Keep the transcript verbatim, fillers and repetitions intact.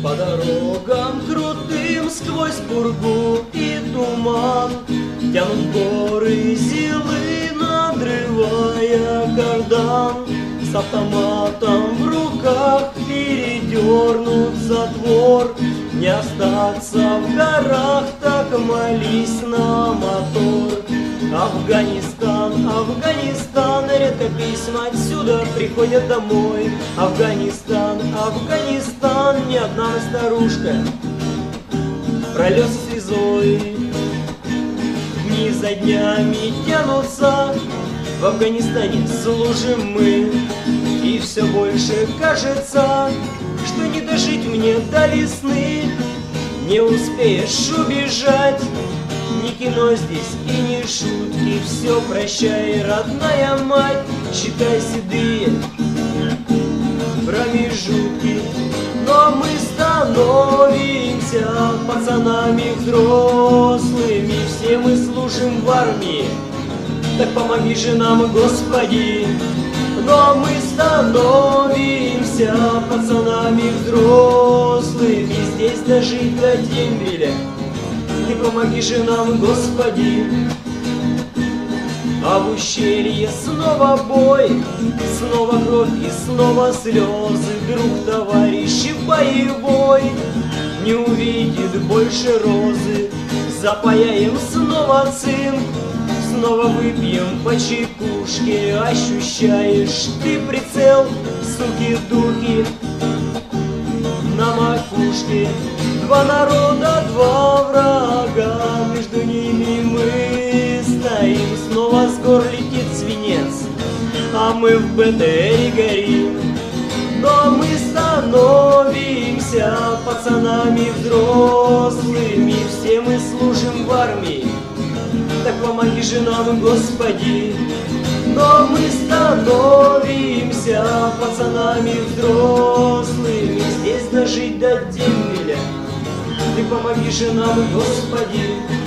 По дорогам крутым сквозь пургу и туман тянут горы зилы, надрывая кардан. С автоматом в руках передернут затвор. Не остаться в горах, так молись на мотор. Афганистан, Афганистан, редко письма отсюда приходят домой. Афганистан, Афганистан, ни одна старушка прольется слезой. Дни за днями тянутся, в Афганистане служим мы. И все больше кажется, что не дожить мне до весны. Не успеешь убежать, ни кино здесь и ни шутки. Все прощай, родная мать, считай седые промежутки. Но мы становимся пацанами взрослыми, все мы служим в армии, так помоги же нам, Господи. Но мы становимся пацанами взрослыми, здесь дожить до дембеля, ты помоги же нам, Господи. А в ущелье снова бой, снова кровь и снова слезы. Друг, товарищ боевой не увидит больше розы. Запаяем снова цинк, снова выпьем по чайкушке. Ощущаешь ты прицел, суки-дуки, на макушке. Два народа, два врага, между ними мы стоим. Снова с гор летит свинец, а мы в БТРе горим. Но мы становимся пацанами взрослыми, все мы служим в армии, так помоги же нам, Господи. Но мы становимся пацанами взрослыми, здесь дожить до дембеля, ты помоги же нам, Господи.